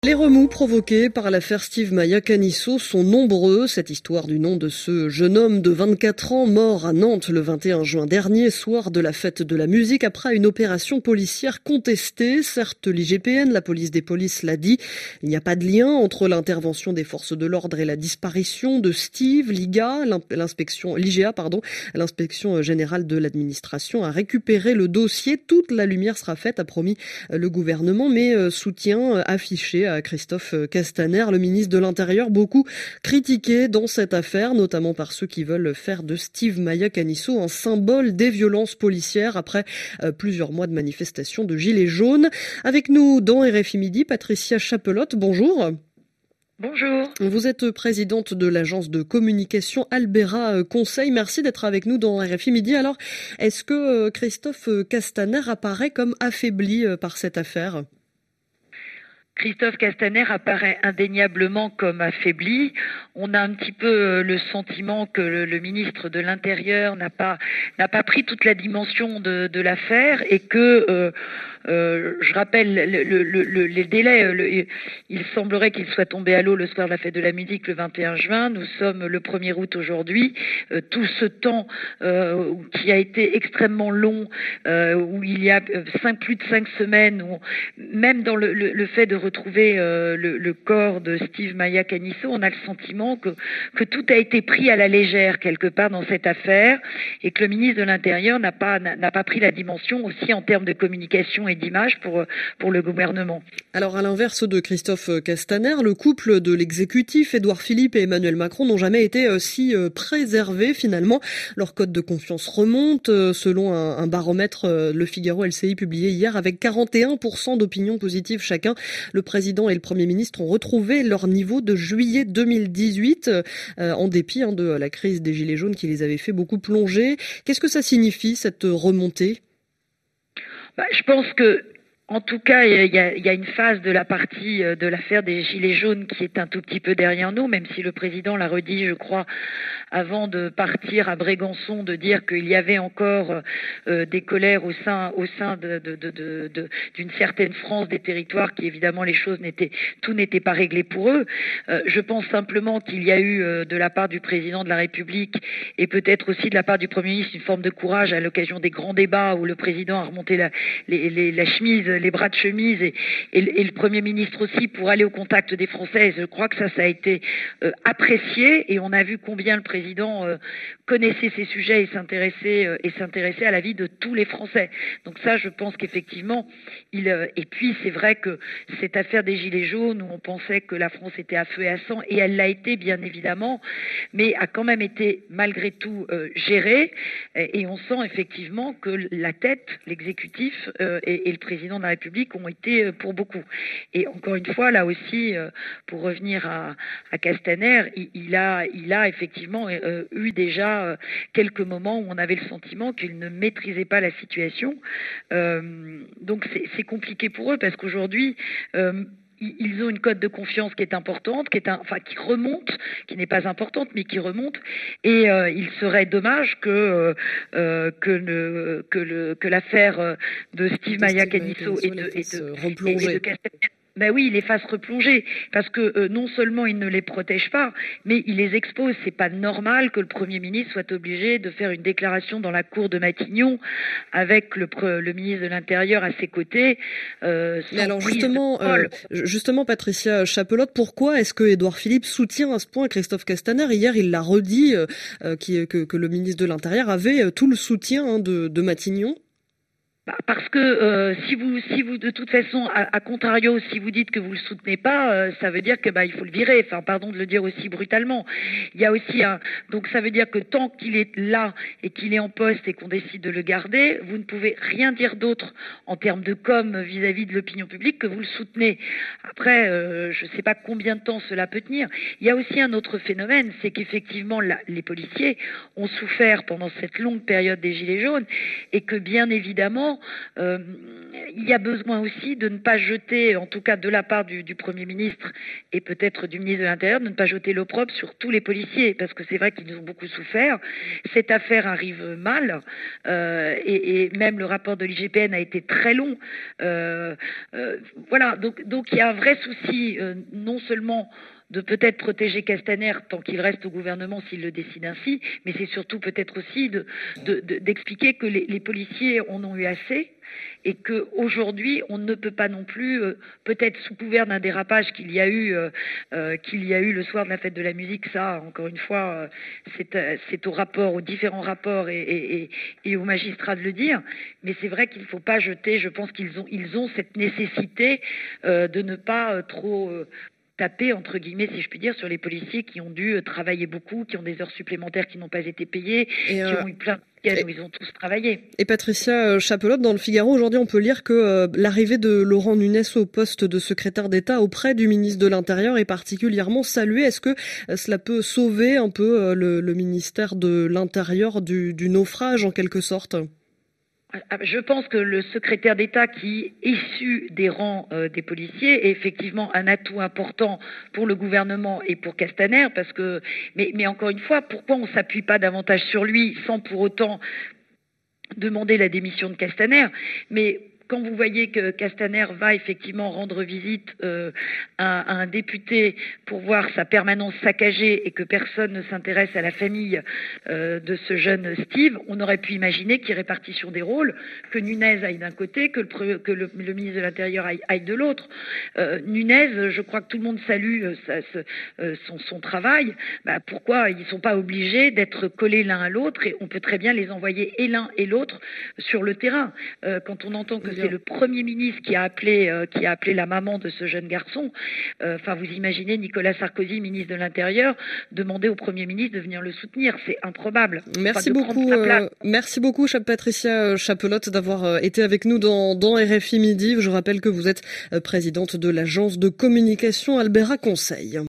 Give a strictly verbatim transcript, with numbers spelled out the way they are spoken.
Les remous provoqués par l'affaire Steve Maia Caniço sont nombreux. Cette histoire du nom de ce jeune homme de vingt-quatre ans mort à Nantes le vingt et un juin dernier, soir de la fête de la musique, après une opération policière contestée. Certes, l'I G P N, la police des polices, l'a dit. Il n'y a pas de lien entre l'intervention des forces de l'ordre et la disparition de Steve. L'I G A, l'inspection, l'I G A, pardon, l'inspection générale de l'administration a récupéré le dossier. Toute la lumière sera faite, a promis le gouvernement, mais soutien affiché à Christophe Castaner, le ministre de l'Intérieur, beaucoup critiqué dans cette affaire, notamment par ceux qui veulent faire de Steve Maia Caniço un symbole des violences policières après plusieurs mois de manifestations de gilets jaunes. Avec nous dans R F I Midi, Patricia Chapelotte, bonjour. Bonjour. Vous êtes présidente de l'agence de communication Albera Conseil. Merci d'être avec nous dans R F I Midi. Alors, est-ce que Christophe Castaner apparaît comme affaibli par cette affaire ? Christophe Castaner apparaît indéniablement comme affaibli. On a un petit peu le sentiment que le, le ministre de l'Intérieur n'a pas n'a pas pris toute la dimension de, de l'affaire et que euh, euh, je rappelle le, le, le, les délais. Le, il semblerait qu'il soit tombé à l'eau le soir de la fête de la musique le vingt et un juin. Nous sommes le premier août aujourd'hui. Euh, tout ce temps euh, qui a été extrêmement long, euh, où il y a cinq, plus de cinq semaines, où, même dans le, le, le fait de retrouver euh, le, le corps de Steve Maia Caniço, on a le sentiment que, que tout a été pris à la légère quelque part dans cette affaire et que le ministre de l'Intérieur n'a pas, n'a pas pris la dimension aussi en termes de communication et d'image pour, pour le gouvernement. Alors à l'inverse de Christophe Castaner, le couple de l'exécutif, Édouard Philippe et Emmanuel Macron, n'ont jamais été si préservés finalement. Leur code de confiance remonte selon un, un baromètre Le Figaro L C I publié hier avec quarante et un pour cent d'opinion positive chacun. Le président et le Premier ministre ont retrouvé leur niveau de juillet deux mille dix-huit, euh, en dépit hein, de la crise des Gilets jaunes qui les avait fait beaucoup plonger. Qu'est-ce que ça signifie, cette remontée ? Bah, je pense que En tout cas, il y, a, il y a une phase de la partie de l'affaire des Gilets jaunes qui est un tout petit peu derrière nous, même si le président l'a redit, je crois, avant de partir à Brégançon, de dire qu'il y avait encore euh, des colères au sein, au sein de, de, de, de, de, d'une certaine France des territoires, qui évidemment les choses n'étaient, tout n'était pas réglé pour eux. Euh, je pense simplement qu'il y a eu euh, de la part du président de la République et peut-être aussi de la part du Premier ministre une forme de courage à l'occasion des grands débats où le président a remonté la, les, les, la chemise, les bras de chemise et, et, et le Premier ministre aussi pour aller au contact des Français. Et je crois que ça, ça a été euh, apprécié et on a vu combien le président euh, connaissait ces sujets et s'intéressait euh, et s'intéressait à la vie de tous les Français. Donc ça, je pense qu'effectivement, il euh, et puis c'est vrai que cette affaire des Gilets jaunes où on pensait que la France était à feu et à sang et elle l'a été bien évidemment, mais a quand même été malgré tout euh, gérée et, et on sent effectivement que la tête, l'exécutif euh, et, et le président de la République ont été pour beaucoup. Et encore une fois, là aussi, pour revenir à, à Castaner, il, il, a, il a effectivement euh, eu déjà euh, quelques moments où on avait le sentiment qu'il ne maîtrisait pas la situation. Euh, donc c'est, c'est compliqué pour eux parce qu'aujourd'hui, euh, ils ont une cote de confiance qui est importante, qui est un, enfin qui remonte, qui n'est pas importante, mais qui remonte. Et euh, il serait dommage que euh, que, le, que, le, que l'affaire de Steve Maia Caniço et de, et de, et de Castaner, ben oui, il les fasse replonger, parce que euh, non seulement il ne les protège pas, mais il les expose. C'est pas normal que le Premier ministre soit obligé de faire une déclaration dans la cour de Matignon avec le, le ministre de l'Intérieur à ses côtés. Euh, mais alors justement, euh, justement, Patricia Chapelotte, pourquoi est-ce que Édouard Philippe soutient à ce point Christophe Castaner ? Hier, il l'a redit euh, qui, que, que le ministre de l'Intérieur avait tout le soutien hein, de, de Matignon. Parce que euh, si vous, si vous de toute façon, à, à contrario, si vous dites que vous le soutenez pas, euh, ça veut dire que bah il faut le virer. Enfin, pardon de le dire aussi brutalement. Il y a aussi un, donc ça veut dire que tant qu'il est là et qu'il est en poste et qu'on décide de le garder, vous ne pouvez rien dire d'autre en termes de com vis-à-vis de l'opinion publique que vous le soutenez. Après, euh, je sais pas combien de temps cela peut tenir. Il y a aussi un autre phénomène, c'est qu'effectivement la, les policiers ont souffert pendant cette longue période des Gilets jaunes et que bien évidemment euh, il y a besoin aussi de ne pas jeter, en tout cas de la part du, du Premier ministre et peut-être du ministre de l'Intérieur, de ne pas jeter l'opprobre sur tous les policiers, parce que c'est vrai qu'ils ont beaucoup souffert. Cette affaire arrive mal, euh, et, et même le rapport de l'I G P N a été très long. Euh, euh, voilà, donc, donc il y a un vrai souci, euh, non seulement de peut-être protéger Castaner tant qu'il reste au gouvernement s'il le décide ainsi, mais c'est surtout peut-être aussi de, de, de, d'expliquer que les, les policiers en ont eu assez et qu'aujourd'hui on ne peut pas non plus, euh, peut-être sous couvert d'un dérapage qu'il y a eu, euh, euh, qu'il y a eu le soir de la fête de la musique, ça encore une fois euh, c'est, euh, c'est au rapport, aux différents rapports et, et, et, et aux magistrats de le dire, mais c'est vrai qu'il ne faut pas jeter, je pense qu'ils ont, ils ont cette nécessité euh, de ne pas euh, trop... Euh, taper, entre guillemets, si je puis dire, sur les policiers qui ont dû travailler beaucoup, qui ont des heures supplémentaires qui n'ont pas été payées, et euh, qui ont eu plein de week-ends où ils ont tous travaillé. Et Patricia Chapelotte, dans le Figaro, aujourd'hui, on peut lire que euh, l'arrivée de Laurent Nunez au poste de secrétaire d'État auprès du ministre de l'Intérieur est particulièrement saluée. Est-ce que euh, cela peut sauver un peu euh, le, le ministère de l'Intérieur du, du naufrage, en quelque sorte ? Je pense que le secrétaire d'État qui est issu des rangs euh, des policiers est effectivement un atout important pour le gouvernement et pour Castaner, parce que, mais, mais encore une fois, pourquoi on ne s'appuie pas davantage sur lui sans pour autant demander la démission de Castaner ? Mais quand vous voyez que Castaner va effectivement rendre visite euh, à, à un député pour voir sa permanence saccagée et que personne ne s'intéresse à la famille euh, de ce jeune Steve, on aurait pu imaginer qu'il y ait répartition des rôles, que Nunez aille d'un côté, que le, que le, le ministre de l'Intérieur aille, aille de l'autre. Euh, Nunez, je crois que tout le monde salue euh, sa, ce, euh, son, son travail. Bah, pourquoi ils ne sont pas obligés d'être collés l'un à l'autre, et on peut très bien les envoyer et l'un et l'autre sur le terrain. Euh, quand on entend que c'est le Premier ministre qui a appelé euh, qui a appelé la maman de ce jeune garçon. Enfin, euh, vous imaginez Nicolas Sarkozy, ministre de l'Intérieur, demander au Premier ministre de venir le soutenir. C'est improbable. Merci enfin, beaucoup. Euh, merci beaucoup, Patricia Chapelotte, d'avoir été avec nous dans, dans R F I Midi. Je rappelle que vous êtes présidente de l'agence de communication Albera Conseil.